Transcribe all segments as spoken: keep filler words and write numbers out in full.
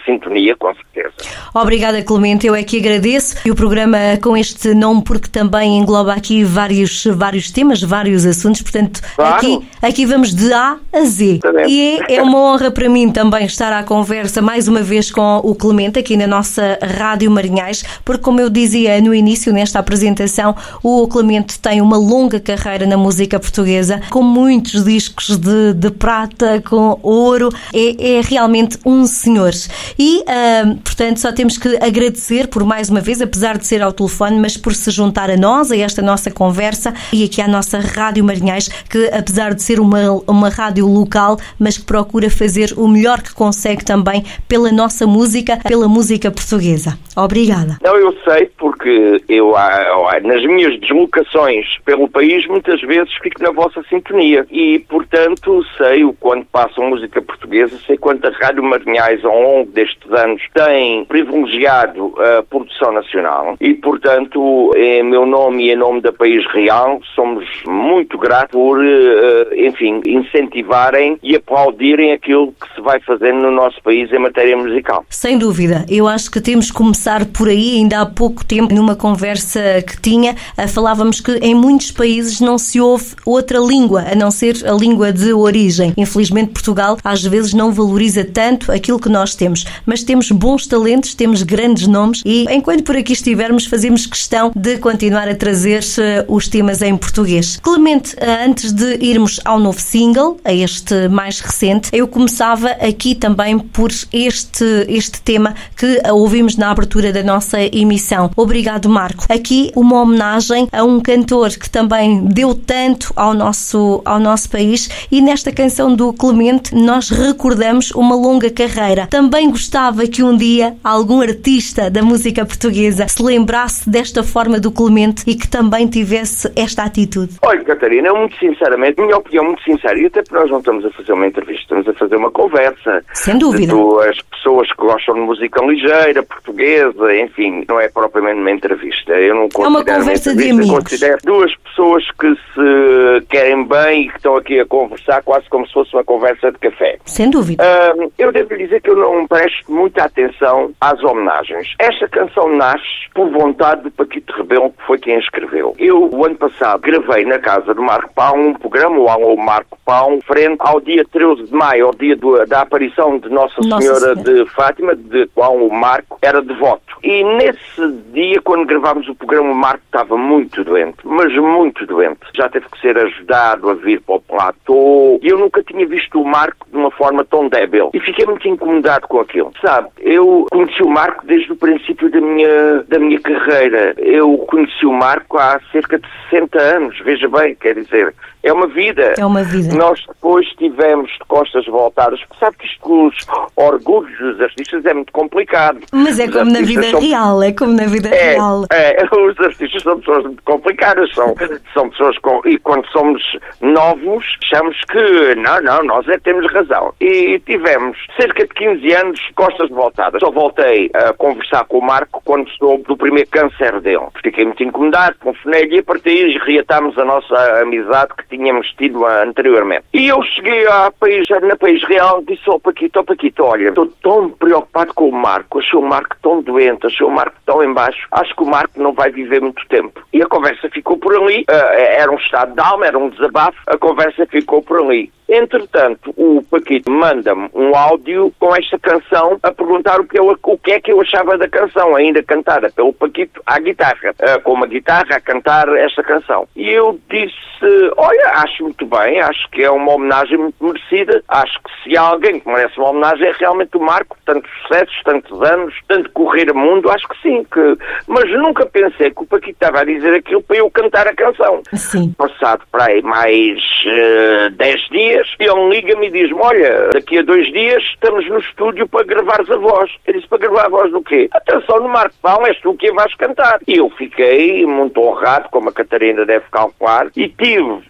sintonia, com certeza. Obrigada, Clemente, eu é que agradeço. E o programa com este nome, porque também engloba aqui vários, vários temas, vários assuntos, portanto, claro. aqui, aqui vamos de A a Z. Também. E é, é uma honra para mim também estar à conversa mais uma vez com o Clemente, aqui na nossa Rádio Marinhais, porque, como eu dizia no início, nesta apresentação, o Clemente tem uma longa carreira na música portuguesa, com muitos discos de, de prata, com ouro, é, é realmente um senhor. E, uh, portanto, só temos que agradecer por mais uma vez, apesar de ser ao telefone, mas por se juntar a nós, a esta nossa conversa e aqui à nossa Rádio Marinhais, que apesar de ser uma, uma rádio local, mas que procura fazer o melhor que consegue também pela nossa música, pela música portuguesa. Obrigada. Não, eu sei, porque eu, nas minhas deslocações pelo país, muitas vezes fico na vossa sintonia e, portanto, sei o quanto passam música portuguesa, sei quanto a Rádio Marinhais, ao longo destes anos, tem privilegiado a produção nacional e, portanto, em meu nome e em nome da País Real, somos muito gratos por, enfim, incentivarem e aplaudirem aquilo que se vai fazendo no nosso país em matéria musical. Sem dúvida. Eu acho que temos que começar por aí. Ainda há pouco tempo, numa conversa que tinha, falávamos que em muitos países não se ouve outra língua, a não ser a língua de origem. Infelizmente, Portugal às vezes não valoriza tanto aquilo que nós temos, mas temos bons talentos, temos grandes nomes e, enquanto por aqui estivermos, fazemos questão de continuar a trazer os temas em português. Clemente, antes de irmos ao novo single, a este mais recente, eu começava aqui também por este, este tema que ouvimos na abertura da nossa emissão. Obrigado, Marco. Aqui uma homenagem a um cantor que também deu tanto ao nosso, ao nosso país e nesta canção do Clemente nós recordamos uma longa carreira. Também gostava que um dia algum artista da música portuguesa se lembrasse desta forma do Clemente e que também tivesse esta atitude. Olha, Catarina, eu muito sinceramente, minha opinião muito sincera, e até porque nós não estamos a fazer uma entrevista, estamos a fazer uma conversa. Sem dúvida. As pessoas que gostam de música ligeira, portuguesa, enfim, não é propriamente uma entrevista. Eu não considero é uma conversa uma de amigos. Eu considero duas pessoas que se querem bem e que estão aqui a conversar quase como se fosse uma conversa de café. Sem dúvida. Uh, eu devo dizer que eu não presto muita atenção às homenagens. Esta canção nasce por vontade de Paquito Rebelo, que foi quem a escreveu. Eu, o ano passado, gravei na casa do Marco Pão um programa, o Alô Marco Pão, frente ao dia treze de maio, ao dia do, da aparição de Nossa, Nossa Senhora, Senhora de Fátima, de qual o Marco era devoto. E nesse dia, quando gravámos o programa, o Marco estava muito doente, mas muito doente. Já teve que ser ajudado a vir para o platô. E eu nunca tinha visto o Marco de uma forma tão débil. E fiquei muito incomodado com aquilo. Sabe, eu conheci o Marco desde o princípio da minha, da minha carreira. Eu conheci o Marco há cerca de sessenta anos. Veja bem, quer dizer, é uma vida. É uma vida. Nós depois tivemos de costas voltadas. Sabe que isto com os orgulhos dos artistas é muito complicado. Mas é os como na vida são... real, é como na vida é, real. É, os artistas são pessoas muito complicadas, são, são pessoas com... E quando somos novos, achamos que não, não, nós é que temos razão. E tivemos cerca de quinze anos costas voltadas. Só voltei a conversar com o Marco quando soube do primeiro câncer dele. Fiquei muito incomodado, confonei-lhe e a partir daí reatámos a nossa amizade que tínhamos tido anteriormente. E eu cheguei à país, na País Real e disse ao Paquito, ao Paquito, olha, estou tão preocupado com o Marco, achei o Marco tão doente, achei o Marco tão em baixo, acho que o Marco não vai viver muito tempo. E a conversa ficou por ali, uh, era um estado de alma, era um desabafo, a conversa ficou por ali. Entretanto, o Paquito manda-me um áudio com esta canção a perguntar o que, eu, o que é que eu achava da canção, ainda cantada pelo Paquito à guitarra, uh, com uma guitarra a cantar esta canção. E eu disse, olha, acho muito bem, acho que é uma homenagem muito merecida, acho que se há alguém que merece uma homenagem é realmente o Marco, tantos sucessos, tantos anos, tanto correr a mundo, acho que sim, que... mas nunca pensei que o Paquito estava a dizer aquilo para eu cantar a canção. Sim. Passado para aí mais uh, dez dias, ele liga-me e diz-me, olha, daqui a dois dias estamos no estúdio para gravares a voz. Eu disse, para gravar a voz do quê? Atenção, no Marco Pão, és tu que a vais cantar. E eu fiquei muito honrado, como a Catarina deve calcular, e tive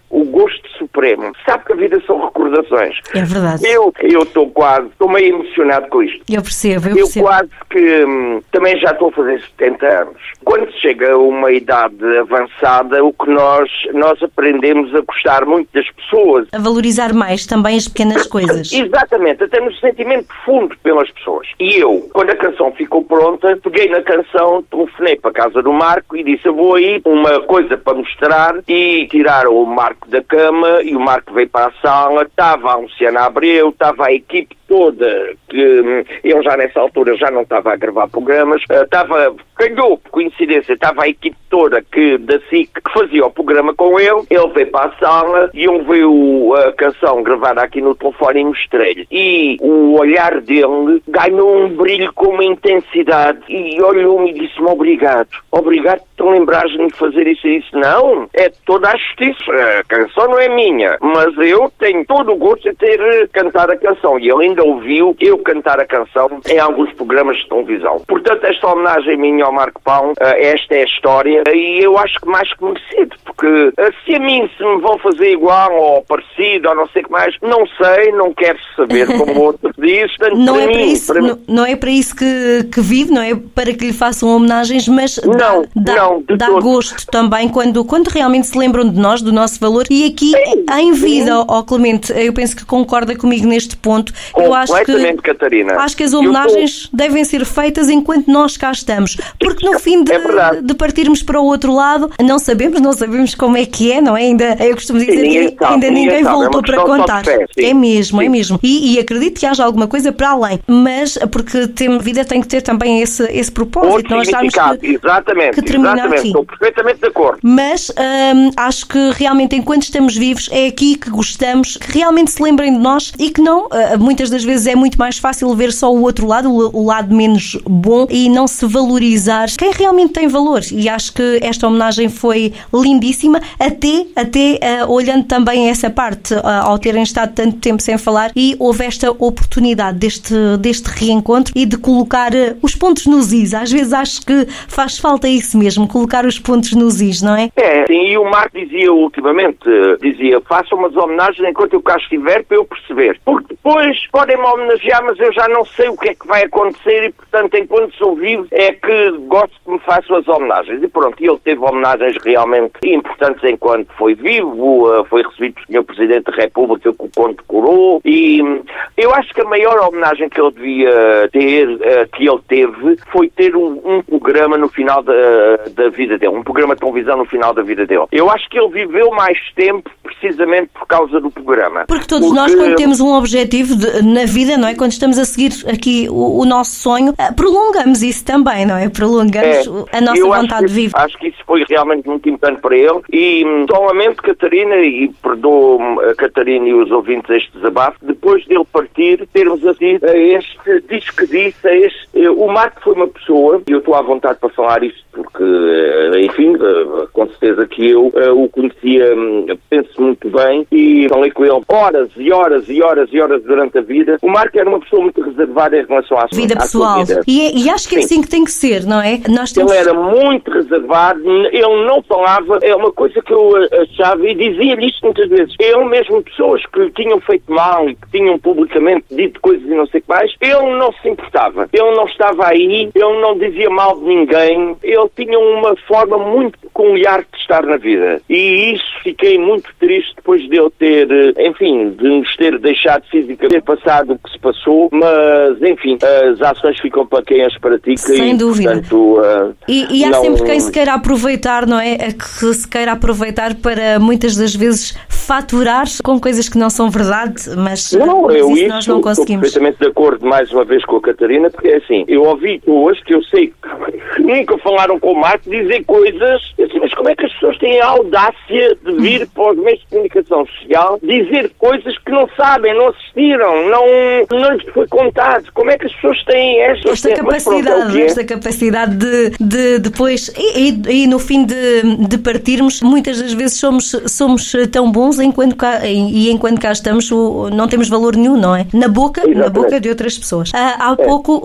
o gosto supremo. Sabe que a vida são recordações. É verdade. Eu estou quase, estou meio emocionado com isto. Eu percebo, eu, eu percebo. Eu quase que hum, também já estou a fazer setenta anos. Quando se chega a uma idade avançada, o que nós, nós aprendemos a gostar muito das pessoas. A valorizar mais também as pequenas coisas. Exatamente, até no sentimento profundo pelas pessoas. E eu, quando a canção ficou pronta, peguei na canção, telefonei para a casa do Marco e disse, eu vou aí uma coisa para mostrar, e tiraram o Marco da cama e o Marco veio para a sala, estava a Luciana Abreu, estava a equipe toda, que hum, eu já nessa altura já não estava a gravar programas, uh, estava, calhou por coincidência, estava a equipe toda que, da S I C que fazia o programa com ele, ele veio para a sala e eu vi a canção gravada aqui no telefone e mostrei-lhe. E o olhar dele ganhou um brilho com uma intensidade e olhou-me e disse-me obrigado, obrigado por te lembrares de me fazer isso e isso. Não, é toda a justiça, a canção não é minha, mas eu tenho todo o gosto de ter cantado a canção e ele ainda ouviu eu cantar a canção em alguns programas de televisão. Portanto, esta homenagem minha ao Marco Pão, esta é a história e eu acho que mais que merecido, porque se a mim se me vão fazer igual ou parecido ou não sei o que mais, não sei, não quero saber, como o outro diz. Portanto, não, para é mim, para isso, para não, não é para isso que, que vive, não é para que lhe façam homenagens, mas não, dá, não, dá, dá gosto também quando, quando realmente se lembram de nós, do nosso valor. E aqui, sim, em vida, sim. ó Clemente, eu penso que concorda comigo neste ponto. Eu acho que, Catarina. acho que as homenagens tô... devem ser feitas enquanto nós cá estamos, porque no fim de, é de partirmos para o outro lado, não sabemos, não sabemos como é que é, não é? Ainda, eu costumo dizer sim, ninguém que sabe, ainda ninguém, ninguém voltou é para contar. Fé, é mesmo, sim. é mesmo. E, e acredito que haja alguma coisa para além, mas porque ter vida tem que ter também esse, esse propósito. Outro nós significado, que, exatamente, que termina exatamente, aqui. Estou perfeitamente de acordo. Mas hum, acho que realmente enquanto estamos vivos é aqui que gostamos, que realmente se lembrem de nós e que não, uh, muitas das vezes é muito mais fácil ver só o outro lado, o, o lado menos bom e não se valorizar quem realmente tem valor. E acho que esta homenagem foi lindíssima, até, até uh, olhando também essa parte, uh, ao terem estado tanto tempo sem falar e houve esta oportunidade deste, deste reencontro e de colocar uh, os pontos nos is. Às vezes acho que faz falta isso mesmo, colocar os pontos nos is, não é? É, sim, e o Marco dizia ultimamente, dizia, façam umas homenagens enquanto eu cá estiver para eu perceber. Porque depois podem-me homenagear, mas eu já não sei o que é que vai acontecer e, portanto, enquanto sou vivo, é que gosto que me façam as homenagens. E pronto, ele teve homenagens realmente importantes enquanto foi vivo, foi recebido pelo senhor Presidente da República que o condecorou e eu acho que a maior homenagem que ele devia ter, que ele teve, foi ter um, um programa no final da, da vida dele, um programa de televisão no final da vida dele. Eu acho que ele viveu mais tempo precisamente por causa do programa. Porque todos Porque... nós, quando temos um objetivo de, na vida, não é? Quando estamos a seguir aqui o, o nosso sonho, prolongamos isso também, não é? Prolongamos é, a nossa vontade que, de viver. Acho que isso foi realmente muito importante para ele e somente, Catarina, e perdoa-me a Catarina e os ouvintes este desabafo, depois dele partir, termos assim este diz que disse, este, o Marco foi uma pessoa, e eu estou à vontade para falar isto porque, enfim, com certeza que eu o conhecia, penso muito bem, e falei com ele horas e horas e horas e horas durante a vida. O Marco era uma pessoa muito reservada em relação à sua vida pessoal. Vida. E, e acho que é assim que tem que ser, não é? Nós temos... Ele era muito reservado, ele não falava, é uma coisa que eu achava, e dizia-lhe isto muitas vezes, ele mesmo, pessoas que lhe tinham feito mal e que tinham publicamente dito coisas e não sei o que mais, ele não se importava, ele não estava aí, ele não dizia mal de ninguém, ele tinha uma forma muito peculiar de estar na vida, e isso fiquei muito triste depois de ele ter, enfim, de nos ter deixado fisicamente, ter passado o que se passou, mas, enfim, as ações ficam para quem as pratica. Sem e, dúvida. Portanto, uh, e, e há não... sempre quem se queira aproveitar, não é? Que se queira aproveitar para, muitas das vezes, faturar com coisas que não são verdade, mas, não, mas eu isso isso nós não conseguimos. Estou perfeitamente de acordo, mais uma vez, com a Catarina, porque é assim, eu ouvi pessoas que eu sei que nunca falaram com o Marco dizer coisas, assim, mas como é que as pessoas têm a audácia de vir para os meios de comunicação social dizer coisas que não sabem, não assistiram, não, não lhes foi contado? Como é que as pessoas têm esta, esta capacidade, pronto, é esta capacidade de, de depois, e, e, e no fim de, de partirmos, muitas das vezes somos, somos tão bons enquanto cá, e enquanto cá estamos não temos valor nenhum, não é? Na boca, Exatamente. na boca de outras pessoas. Há, há pouco ouvi aqui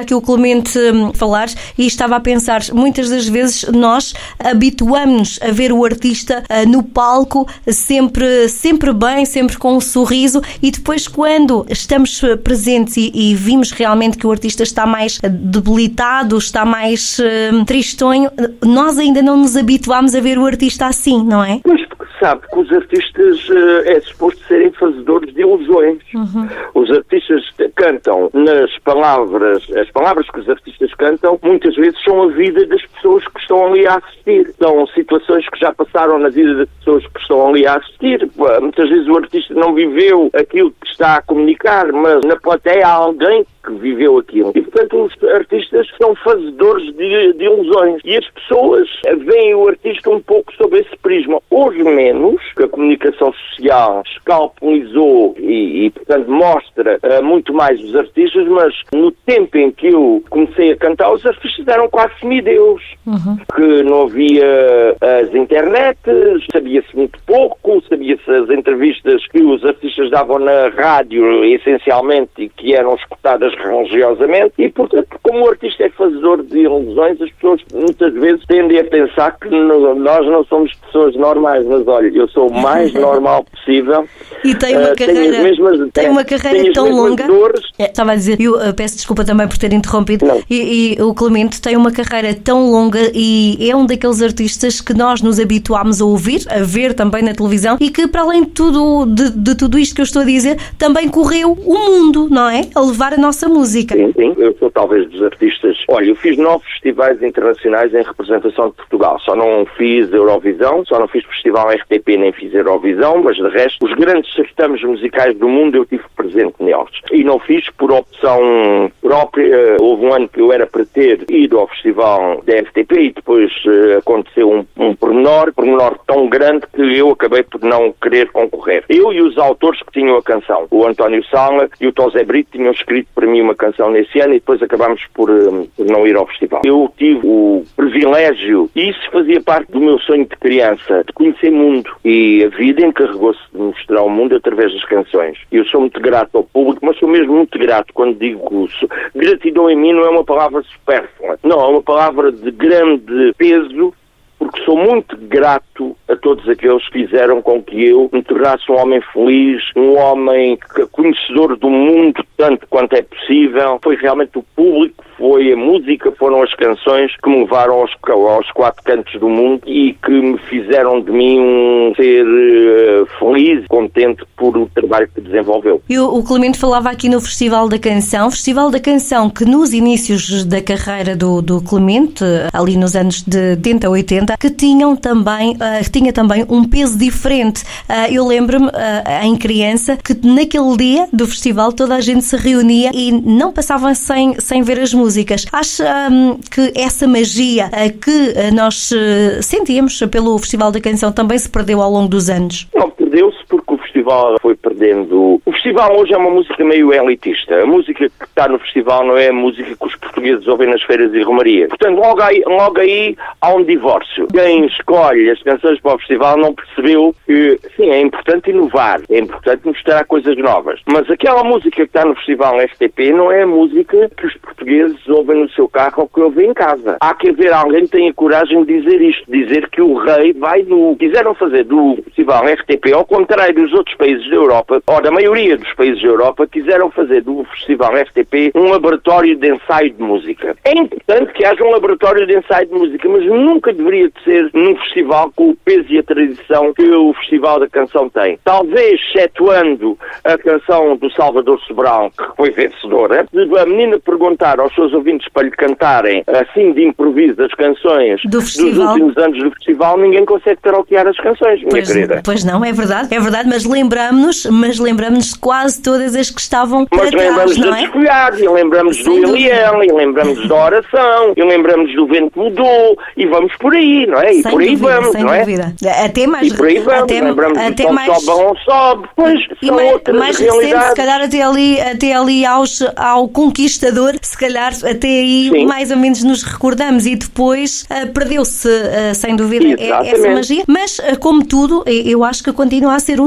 aqui o Clemente falar e estava a pensar, muitas das vezes nós habituamos-nos a ver o artista no palco sempre, sempre bem, sempre com um sorriso, e depois quando estamos presentes e, e vimos realmente que o artista está mais debilitado, está mais uh, tristonho, nós ainda não nos habituámos a ver o artista assim, não é? Mas sabe que os artistas uh, é suposto serem fazedores de ilusões. Uhum. Os artistas cantam nas palavras, as palavras que os artistas cantam, muitas vezes são a vida das pessoas que estão ali a assistir. São situações que já passaram na vida das pessoas que estão ali a assistir. Muitas vezes o artista não viveu aquilo que está a comunicar, mas na plateia há alguém que viveu aquilo. E, portanto, os artistas são fazedores de, de ilusões. E as pessoas veem o artista um pouco sob esse prisma. Hoje menos, que a comunicação social escalpelizou e, e portanto, mostra uh, muito mais os artistas, mas no tempo em que eu comecei a cantar, os artistas eram quase semideus. Uhum. Que não havia as internets, sabia-se muito pouco, sabia-se as entrevistas que os artistas davam na rádio, essencialmente, e que eram escutadas religiosamente, e portanto, como o artista é fazedor de ilusões, as pessoas muitas vezes tendem a pensar que no, nós não somos pessoas normais, mas olha, eu sou o mais normal possível. E tem uma uh, carreira, mesmas, tem uma carreira tão longa. É, estava a dizer, eu uh, peço desculpa também por ter interrompido, e, e o Clemente tem uma carreira tão longa e é um daqueles artistas que nós nos habituámos a ouvir, a ver também na televisão, e que para além de tudo, de, de tudo isto que eu estou a dizer, também correu o mundo, não é? A levar a nossa música. Sim, sim. Eu sou talvez dos artistas... Olha, eu fiz nove festivais internacionais em representação de Portugal. Só não fiz Eurovisão, só não fiz festival R T P, nem fiz Eurovisão, mas de resto, os grandes certames musicais do mundo eu tive presente neles. E não fiz por opção própria. Houve um ano que eu era para ter ido ao festival da R T P e depois uh, aconteceu um, um pormenor, pormenor tão grande que eu acabei por não querer concorrer. Eu e os autores que tinham a canção, o António Sala e o Tosé Brito, tinham escrito para mim uma canção nesse ano e depois acabámos por, um, por não ir ao festival. Eu tive o privilégio, e isso fazia parte do meu sonho de criança, de conhecer mundo, e a vida encarregou-se de mostrar o mundo através das canções. Eu sou muito grato ao público, mas sou mesmo muito grato quando digo isso. Gratidão em mim não é uma palavra supérflua, não, é uma palavra de grande peso, porque sou muito grato a todos aqueles que fizeram com que eu me tornasse um homem feliz, um homem conhecedor do mundo tanto quanto é possível. Foi realmente o público, foi a música, foram as canções que me levaram aos, aos quatro cantos do mundo e que me fizeram de mim um ser uh, feliz, contente por o trabalho que desenvolveu. E o, o Clemente falava aqui no Festival da Canção, Festival da Canção que nos inícios da carreira do, do Clemente, ali nos anos de setenta, oitenta, que tinham também, uh, tinha também um peso diferente. Uh, eu lembro-me, uh, em criança, que naquele dia do festival toda a gente se reunia e não passavam sem, sem ver as músicas. Acha um, que essa magia uh, que uh, nós uh, sentíamos pelo Festival da Canção também se perdeu ao longo dos anos? Não, perdeu-se porque o festival foi perdendo... O festival hoje é uma música meio elitista. A música que está no festival não é a música que os portugueses ouvem nas feiras e romarias. Portanto, logo aí, logo aí há um divórcio. Quem escolhe as canções para o festival não percebeu que, sim, é importante inovar, é importante mostrar coisas novas. Mas aquela música que está no festival R T P não é a música que os portugueses ouvem no seu carro ou que ouvem em casa. Há que haver alguém que tenha coragem de dizer isto, dizer que o rei vai no... Quiseram fazer do festival R T P, ao contrário dos outros países da Europa, ou da maioria dos países da Europa, quiseram fazer do festival R T P um laboratório de ensaio de música. É importante que haja um laboratório de ensaio de música, mas nunca deveria de ser num festival com o peso e a tradição que o Festival da Canção tem. Talvez, excetuando a canção do Salvador Sobral, que foi vencedora, a menina perguntar aos seus ouvintes para lhe cantarem, assim de improviso, as canções do dos últimos anos do festival, ninguém consegue karaokear as canções, minha pois, querida. Pois não, é verdade, é verdade, mas lembramos-nos, mas lembramos-nos de quase todas as que estavam para mas trás, lembramos não da é? Desfolhar, e lembramos Sem do Eliel, e lembramos da Oração, e lembramos do Vento Mudou, e vamos por aí, não é? E sem por aí dúvida, vamos, sem não é? dúvida. Até mais... E por aí vamos, até, lembramos até do mais... Sobe, Balão Sobe, pois E são mais, outras mais recente, realidades. se calhar até ali, até ali aos, ao Conquistador, se calhar até aí Sim. mais ou menos nos recordamos, e depois uh, perdeu-se, uh, sem dúvida, Exatamente. essa magia, mas uh, como tudo, eu acho que continua a ser um negócio.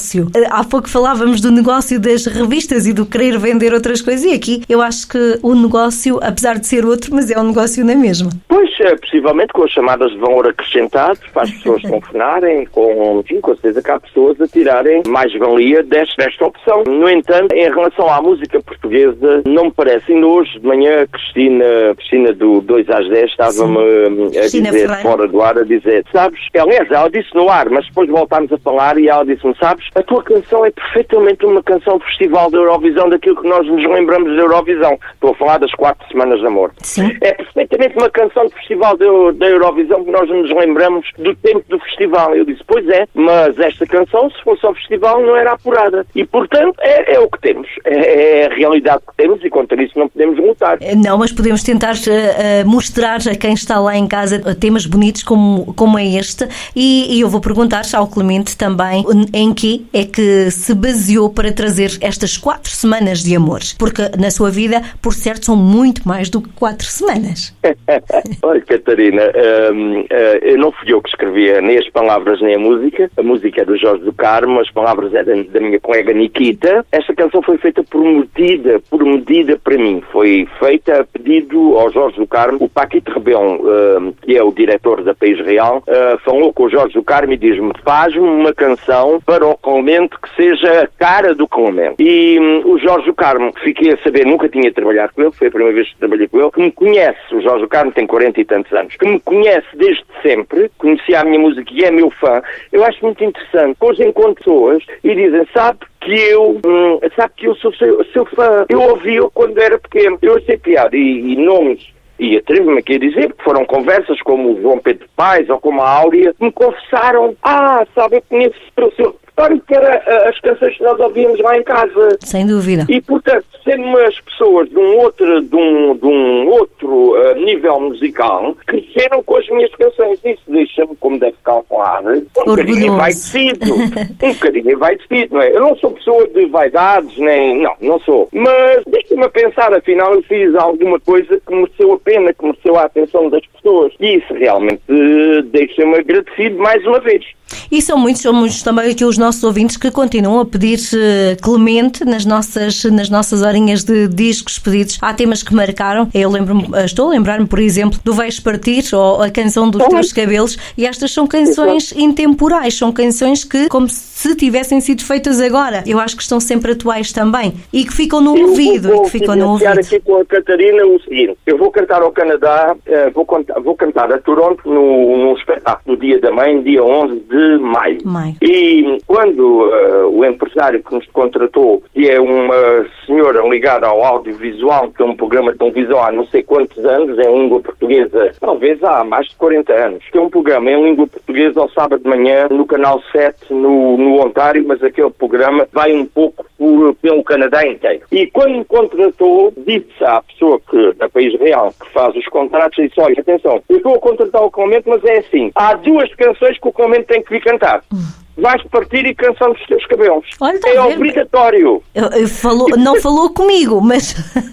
negócio. Há pouco falávamos do negócio das revistas e do querer vender outras coisas, e aqui eu acho que o negócio, apesar de ser outro, mas é um negócio na mesma. Pois, é, possivelmente com as chamadas de valor acrescentado, para as pessoas confinarem, com, enfim, com certeza que há pessoas a tirarem mais-valia desta, desta opção. No entanto, em relação à música portuguesa, não me parece. Ainda hoje de manhã, a Cristina, Cristina do dois às dez estava-me a Cristina dizer, Ferreira. fora do ar, a dizer, sabes, aliás, ela disse no ar, mas depois voltámos a falar e ela disse-me, sabes, a tua canção é perfeitamente uma canção de festival da Eurovisão, daquilo que nós nos lembramos da Eurovisão. Estou a falar das quatro semanas de amor. Sim. É perfeitamente uma canção de festival da, da Eurovisão que nós nos lembramos do tempo do festival. Eu disse, pois é, mas esta canção, se fosse ao festival, não era apurada. E, portanto, é, é o que temos. É, é a realidade que temos e contra isso não podemos lutar. Não, mas podemos tentar uh, uh, mostrar a quem está lá em casa temas bonitos como, como é este, e, e eu vou perguntar ao Clemente também em que é que se baseou para trazer estas quatro semanas de amor, porque na sua vida, por certo, são muito mais do que quatro semanas. Olha, Catarina, hum, uh, não fui eu que escrevia nem as palavras nem a música. A música é do Jorge do Carmo, as palavras é da, da minha colega Nikita. Esta canção foi feita por medida, por medida para mim. Foi feita a pedido ao Jorge do Carmo. O Paquito Rebelo, uh, que é o diretor da País Real, uh, falou com o Jorge do Carmo e diz-me, faz-me uma canção para o Clemente que seja a cara do Clemente. E um, o Jorge do Carmo, fiquei a saber, nunca tinha trabalhado com ele, foi a primeira vez que trabalhei com ele, que me conhece, o Jorge do Carmo tem quarenta e tantos anos, que me conhece desde sempre, conhecia a minha música e é meu fã. Eu acho muito interessante. Hoje encontro pessoas e dizem, sabe que eu, hum, sabe que eu sou seu, seu fã. Eu ouvi-o quando era pequeno. Eu sei piada e, e nomes. E atrevo-me aqui a dizer que foram conversas como o João Pedro Paes ou como a Áurea, me confessaram, ah, sabe, eu conheço o seu repertório que era uh, as canções que nós ouvíamos lá em casa. Sem dúvida. E, portanto, sendo umas pessoas de um outro, de um, de um outro uh, nível musical, cresceram com as minhas canções. Isso deixa-me, como deve calcular, um bocadinho envaidecido. um bocadinho envaidecido, não é? Eu não sou pessoa de vaidades, nem... Não, não sou. Mas deixa-me a pensar, afinal, eu fiz alguma coisa que mereceu a pena, que mereceu a atenção das pessoas. E isso realmente uh, deixa-me agradecido mais uma vez. E são muitos, são muitos também aqui os nossos ouvintes que continuam a pedir uh, Clemente nas nossas, nas nossas horinhas de discos pedidos. Há temas que marcaram. Eu lembro-me, estou a lembrar-me, por exemplo, do Vais Partir ou a canção dos Teus Cabelos, e estas são canções intemporais, são canções que, como se tivessem sido feitas agora, eu acho que estão sempre atuais também e que ficam no eu ouvido. Vou, e que ficam no ouvido. aqui com a Catarina o seguinte: eu vou cantar ao Canadá, uh, vou, cantar, vou cantar a Toronto no, num espetáculo do Dia da Mãe, dia onze de maio. Maio. E quando uh, o empresário que nos contratou, que é uma senhora ligada ao audiovisual, que é um programa de televisão há não sei quantos anos, em língua portuguesa, talvez há mais de quarenta anos, que é um programa em língua portuguesa ao sábado de manhã, no canal sete, no, no Ontário, mas aquele programa vai um pouco por, pelo Canadá inteiro. E quando me contratou, disse à pessoa que, da País Real, que faz os contratos, disse, olha, atenção, eu estou a contratar o Clemente, mas é assim, há duas canções que o Clemente tem que vir cantar. Hum. Vais Partir e Canção dos Teus Cabelos. Olha, tá é vendo? Obrigatório. Eu, eu falou, não falou comigo, mas...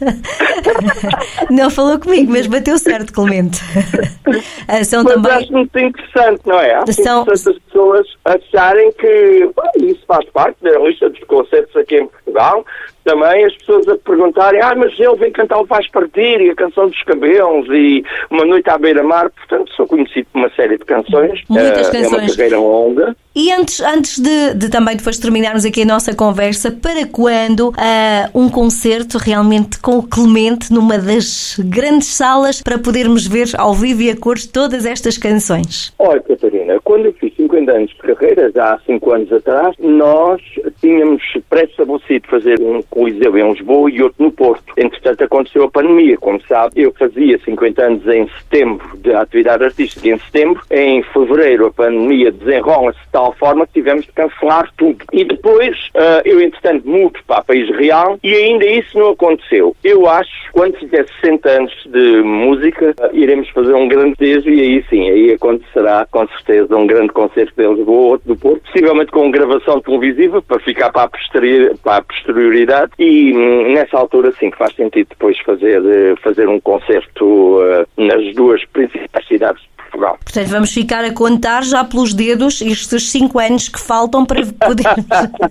não falou comigo, mas bateu certo, Clemente. São mas também... acho muito interessante, não é? Acho São... interessante as pessoas acharem que bom, isso faz parte da lista dos concertos aqui em Portugal. Também as pessoas a perguntarem, ah, mas ele vem cantar o Vais Partir e a Canção dos Cabelos e Uma Noite à Beira-Mar. Portanto, sou conhecido por uma série de canções. Muitas uh, canções. É uma carreira longa. E antes, antes de, de também depois terminarmos aqui a nossa conversa, para quando uh, um concerto realmente com o Clemente numa das grandes salas para podermos ver ao vivo e a cores todas estas canções? Olha, Catarina, quando eu fiz cinquenta anos de carreira, já há cinco anos atrás, nós tínhamos pré-estabelecido fazer um coliseu em Lisboa e outro no Porto. Entretanto, aconteceu a pandemia. Como sabe, eu fazia cinquenta anos em setembro de atividade artística em setembro. Em fevereiro, a pandemia desenrola-se de tal forma que tivemos de cancelar tudo. E depois, uh, eu, entretanto, mudo para o País Real e ainda isso não aconteceu. Eu acho que quando fizer sessenta anos de música, uh, iremos fazer um grande desejo e aí sim, aí acontecerá com certeza um grande concerto de Lisboa, outro do Porto, possivelmente com gravação televisiva para ficar para a, posterior, para a posterioridade e hum, nessa altura sim que faz sentido depois fazer, uh, fazer um concerto uh, nas duas principais cidades de Portugal. Portanto, vamos ficar a contar já pelos dedos estes cinco anos que faltam para podermos,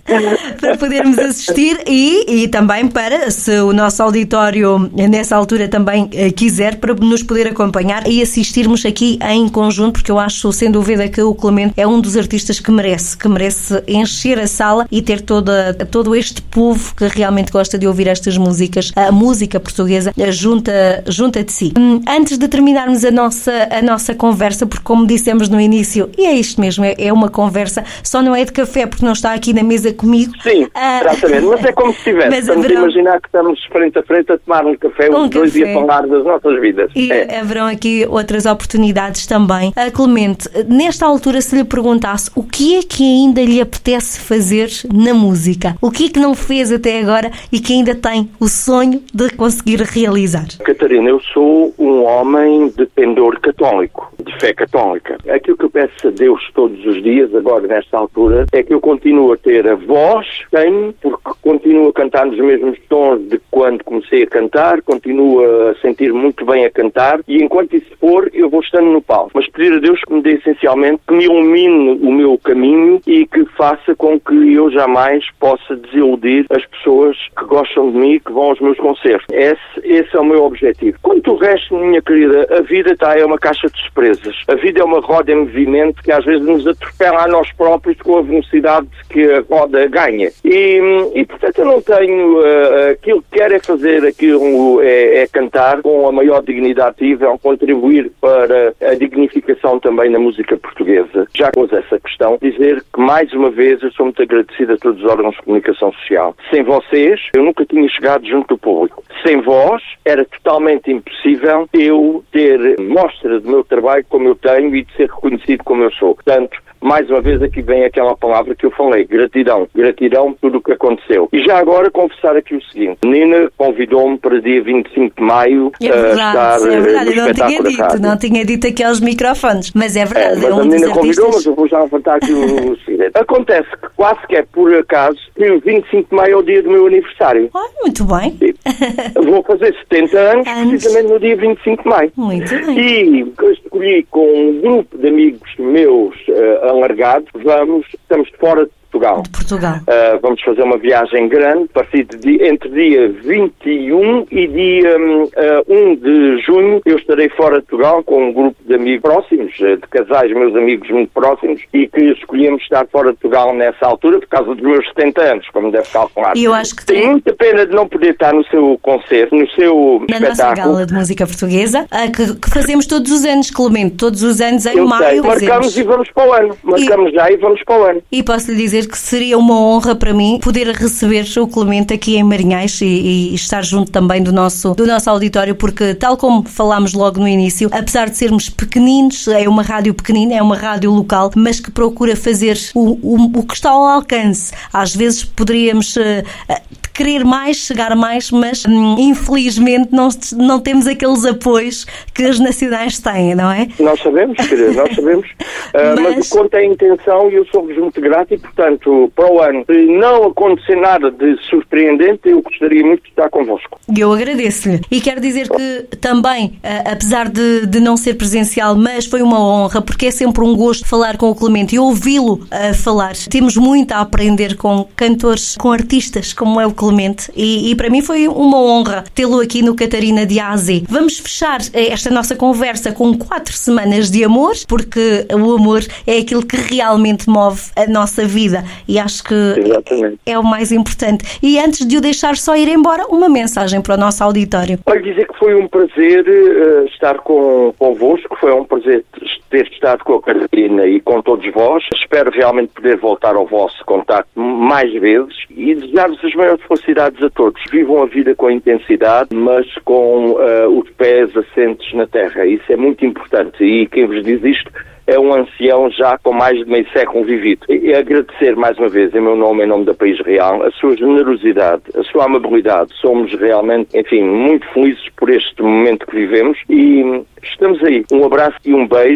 para podermos assistir e, e também para, se o nosso auditório nessa altura também quiser, para nos poder acompanhar e assistirmos aqui em conjunto, porque eu acho, sem dúvida, que o Clemente é um dos artistas que merece, que merece encher a sala e ter toda, todo este povo que realmente gosta de ouvir estas músicas, a música portuguesa, junta, junta de si. Antes de terminarmos a nossa, a nossa conversa, porque como dissemos no início, e é isto mesmo, é, é uma conversa, só não é de café porque não está aqui na mesa comigo. Sim, ah, exatamente, mas é como se estivesse. Estamos haverão... a imaginar que estamos frente a frente a tomar um café, um os dois café. E a falar das nossas vidas. E é. haverão aqui outras oportunidades também. Uh, Clemente, nesta altura, se lhe perguntasse o que é que ainda lhe apetece fazer na música, o que é que não fez até agora e que ainda tem o sonho de conseguir realizar? Catarina, eu sou um homem de pendor católico, de fé católica. Aquilo que eu peço a Deus todos os dias, agora nesta altura, é que eu continuo a ter a voz, tenho, porque continuo a cantar nos mesmos tons de quando comecei a cantar, continuo a sentir muito bem a cantar e enquanto isso for, eu vou estando no palco. Mas pedir a Deus que me dê essencialmente, que me ilumine o meu caminho e que faça com que eu jamais possa desiludir as pessoas que gostam de mim e que vão aos meus concertos. Esse, esse é o meu objetivo. Quanto o resto, minha querida, a vida está, é uma caixa de surpresas. A vida é uma roda em movimento que às vezes nos atropela a nós próprios com a velocidade que a roda ganha. E, e portanto, eu não tenho... Uh, aquilo que quero é fazer, aquilo é, é cantar com a maior dignidade possível, contribuir para a dignificação também na música portuguesa. Já pôs essa questão, dizer que, mais uma vez, eu sou muito agradecido a todos os órgãos de comunicação social. Sem vocês, eu nunca tinha chegado junto do público. Sem vós, era totalmente impossível eu ter mostra do meu trabalho como eu tenho e de ser reconhecido como eu sou. Portanto, mais uma vez aqui vem aquela palavra que eu falei, gratidão. Gratidão por tudo o que aconteceu. E já agora confessar aqui o seguinte, a Nina convidou-me para dia vinte e cinco de maio é verdade, a estar é verdade, no eu não tinha dito, não tinha dito aqui aos microfones, mas é verdade, é, mas é um a Nina dos convidou, artistas... mas eu vou já levantar aqui o seguinte. Acontece que quase que é por acaso que o vinte e cinco de maio é o dia do meu aniversário. Oh, muito bem. Eu vou fazer setenta anos, anos, precisamente no dia vinte e cinco de maio. Muito bem. E eu escolhi com um grupo de amigos meus uh, alargados, vamos, estamos fora de Portugal. De Portugal. Uh, vamos fazer uma viagem grande, partido de, entre dia vinte e um e dia uh, um de junho. Eu estarei fora de Portugal com um grupo de amigos próximos, de casais, meus amigos muito próximos, e que escolhemos estar fora de Portugal nessa altura por causa dos meus setenta anos, como deve calcular. E eu acho que tenho tem... muita pena de não poder estar no seu concerto, no seu na espetáculo. Nossa gala de música portuguesa, que, que fazemos todos os anos, Clemente, todos os anos em eu maio. Sei. Marcamos e vamos para o ano. Marcamos e... já e vamos para o ano. E posso lhe dizer que seria uma honra para mim poder receber o Clemente aqui em Marinhais e, e estar junto também do nosso, do nosso auditório, porque tal como falámos logo no início, apesar de sermos pequeninos, é uma rádio pequenina, é uma rádio local, mas que procura fazer o, o, o que está ao alcance. Às vezes poderíamos... Uh, querer mais, chegar mais, mas hum, infelizmente não, não temos aqueles apoios que as nacionais têm, não é? Nós sabemos, querida, nós sabemos. Uh, mas... mas o conto é a intenção e eu sou-vos muito grato e, portanto, para o ano, se não acontecer nada de surpreendente, eu gostaria muito de estar convosco. E eu agradeço-lhe. E quero dizer que também, uh, apesar de, de não ser presencial, mas foi uma honra, porque é sempre um gosto falar com o Clemente e ouvi-lo uh, falar. Temos muito a aprender com cantores, com artistas, como é o Clemente, e, e para mim foi uma honra tê-lo aqui no Catarina de A a Z. Vamos fechar esta nossa conversa com quatro semanas de amor, porque o amor é aquilo que realmente move a nossa vida e acho que Exatamente. É o mais importante. E antes de o deixar só ir embora, uma mensagem para o nosso auditório. Olha, dizer que foi um prazer uh, estar com, convosco, foi um prazer ter estado com a Catarina e com todos vós. Espero realmente poder voltar ao vosso contacto mais vezes e desejar-vos as maiores felicidades a todos. Vivam a vida com intensidade, mas com uh, os pés assentes na terra. Isso é muito importante e quem vos diz isto é um ancião já com mais de meio século vivido. E agradecer mais uma vez, em meu nome, em nome da País Real, a sua generosidade, a sua amabilidade. Somos realmente, enfim, muito felizes por este momento que vivemos e estamos aí. Um abraço e um beijo.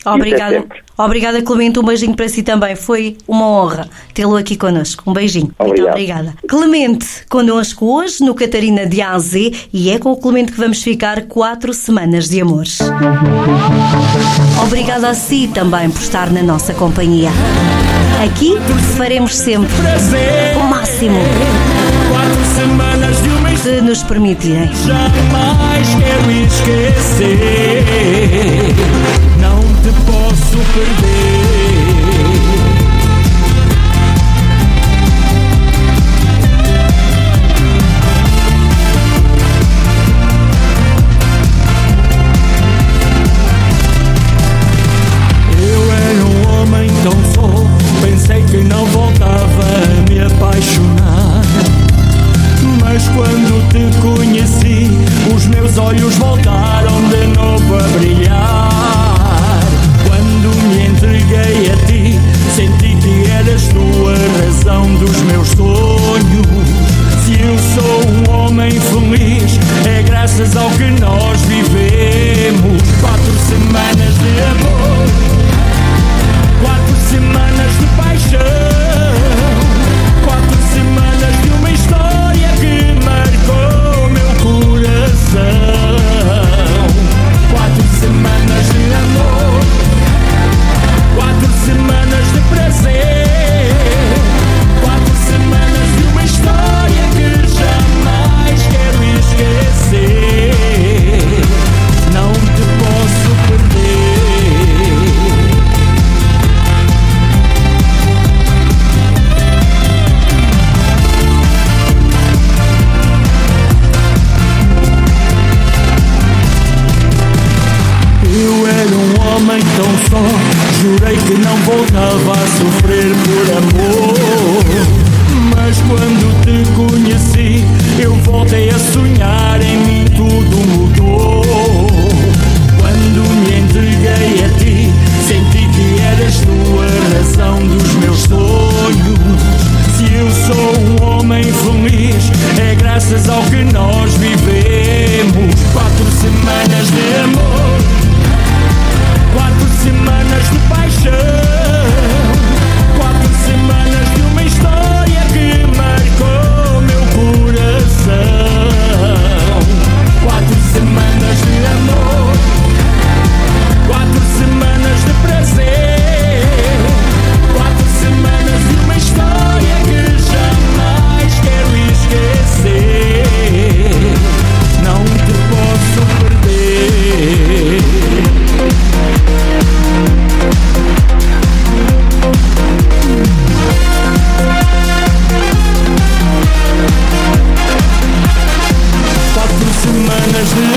Obrigada. Obrigada, Clemente. Um beijinho para si também. Foi uma honra tê-lo aqui connosco. Um beijinho. Obrigado. Muito obrigada. Clemente, connosco hoje no Catarina de A a Z, e é com o Clemente que vamos ficar quatro semanas de amores. Obrigada a si também por estar na nossa companhia. Aqui faremos sempre o máximo se nos permitirem. Jamais quero esquecer, não te posso perder. Eu era um homem tão só, pensei que não voltava a me apaixonar. Mas quando te conheci, os meus olhos voltaram de novo a brilhar. Quando me entreguei a ti, senti que eras tu a razão dos meus sonhos. Se eu sou um homem feliz, é graças ao que nós vivemos. Quatro semanas de amor, quatro semanas de paixão, quatro semanas de uma história que marcou meu coração. Quatro semanas de amor, quatro semanas de prazer, quatro semanas de uma história que jamais quero esquecer. Não te posso perder. Eu era um homem tão só, jurei que não voltava a sofrer por amor. Mas quando te conheci, eu voltei a sonhar, em mim tudo mudou. Quando me entreguei a ti, senti que eras tu a razão dos meus sonhos. Se eu sou um homem feliz, é graças ao que nós vivemos. Quatro semanas de amor, quatro semanas de paixão, quatro semanas de uma história que marcou meu coração. Quatro semanas de amor, quatro semanas de prazer, quatro semanas de uma história que jamais quero esquecer. Não te posso perder. Quatro semanas de